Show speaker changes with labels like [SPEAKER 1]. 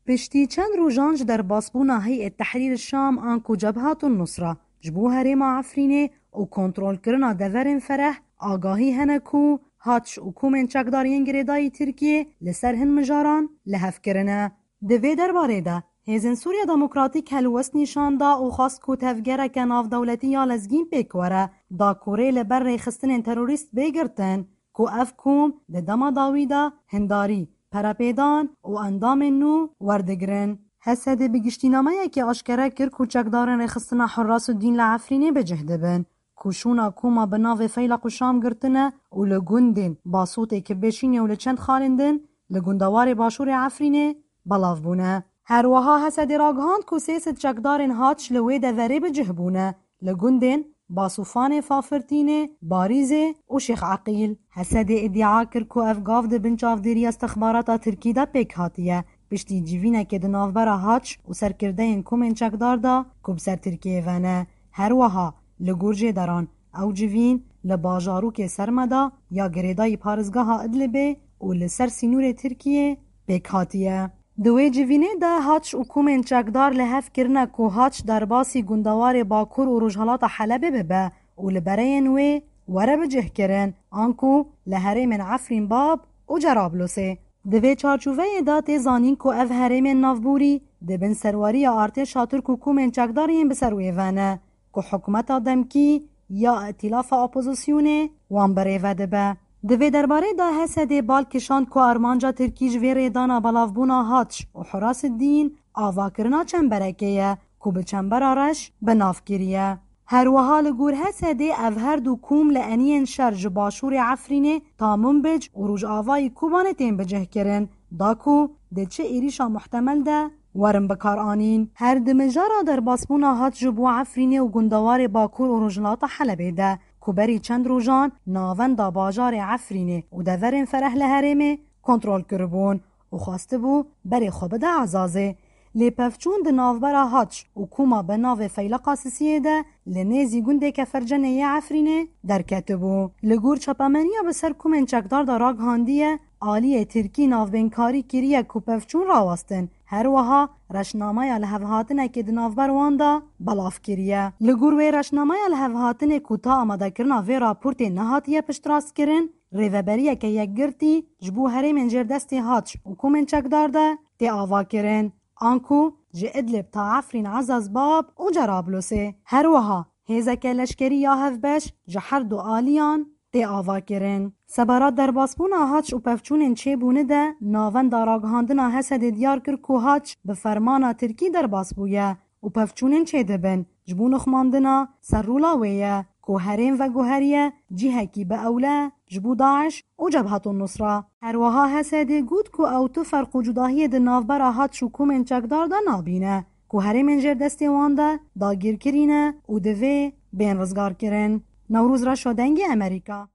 [SPEAKER 1] پشتی چند روژان در باسبونا هیئت تحریر الشام آنکو جبهات النصرة جبو هرما عفرینه و کنترول کرنا دورن فرح آگاهی هنکو هاتش و کومن چکدارین گریدای ترکیه لسر هن مجاران لحف کرنه. دوی درباره ده هیزن سوریا دموکراتیک هلوست نشان دا و خواست کو تفگره که ناف دولتی یا لزگین پیکوره دا کوره لبر ریخستن تروریست بگرتن کو اف کوم ده دما داوی دا هنداری پراپیدان و اندام نو وردگرن. حسد بگشتینامه که آشکره کر کو چکدارن ریخستن حراس الدین لعفرینه بجهده بن کوشونا کوما بناو فیلق و شام گرتنه و لگوندین باسوته که بشینه و لچند خالندن لگوندوار باشور عفرینه بلاف بونه. هر وها حسد راگهاند کو سیست چکدارن هاتش لوی دوره بجهبونه لگوندین باسوفان فافرتینه باریزه و شیخ عقیل. حسد ادعا کر کو افگاف ده بنچاف دیری استخبارات ترکی دا پیک هاتیه پشتی جیوینه که ده نافبرا هاتش و سرکرده این کومن چکدار دا کب سر ترکیه ونه. هر وها لگورجه دران او جوین لباجاروک سرمدا یا گریدای پارزگاه ادلبه و لسر سینور ترکیه پیک هاتیه. دوی جوینه ده هاتش و کومن چکدار لحف کرنه که هاتش در باسی گندوار باکور و رجحالات حلبه ببه و لبرین وی وره بجه کرن آنکو لحره من عفرین باب و جرابلوسه. دوی چارچووه ده تیزانین که اف هره من نافبوری ده بن سرواری آرته شاتر که کومن چکدارین بسروی وانه که حکومت دمکی یا ائتلاف اپوزیسیونه وان بره وده به. دوی درباره دا حسد بال کشاند که ارمانجا ترکیج وی ریدانا بلافبونا هاتش و حراس الدین آوا کرنا چنبرکیه که به چنبر آرش بناف کریه. هر وها لگور حسد او هر دو کوم لعنین شرج باشور عفرینه تا منبج و روش آوای کوبانه تین بجه کرن داکو ده چه ایریشا محتمل ده ورم بکار آنین. هر دمجارا در باسبونا هات جبو عفرینه و گندوار باکور و رجلات حلبه ده کوبری چند روزان ناوند باجار عفرینه و دورن فرح لهرمه کنترل کربون و خواسته بو بری خوب ده عزازه لپفچون ده ناوبرا هاتش و کوما به ناو فیلقا سسیه ده لنیزی گنده که فرجنه ی عفرینه در کتبو لگور چپامنیا بسر کومن چکدار دا راگ هاندیه آلیه ترکی ناوبنکاری کریه کوپفچون راوستن هر وها رشنامه الهوهاتنه که دنافبر واندا بلاف کریه. لگور وی رشنامه الهوهاتنه کوتا آماده کرنا وی راپورت نهاتیه پشتراست کرن ریوبریه که یک گرتی جبو هره منجر دستی هاتش و کومن چکدار ده تی آوا کرن آنکو جه ادلب تا عفرین عزاز باب و جرابلوسه. هر وها هیزه که لشکری یا هفبش جه دو آلیان تی آوا کرن. سبارات در باسبونا هاتش و پفچون چه بونه ده ناوند داراگهاندنا حسد دیار کر که هاتش به فرمانا ترکی در باسبویه و پفچون چه دبن جبون خماندنا سرولا ویه که هرین و گوهریه جیه کی به اوله جبو داعش و جبهات النصرة. هر وها حسد گود که او تو فرق و جداهی ده نافبرا هاتش و کومن چکدار ده نابینه که هرین منجر دستی وانده دا گیر کرینه و دوی بین رزگار کرن. نوروز را شدنگ امریکا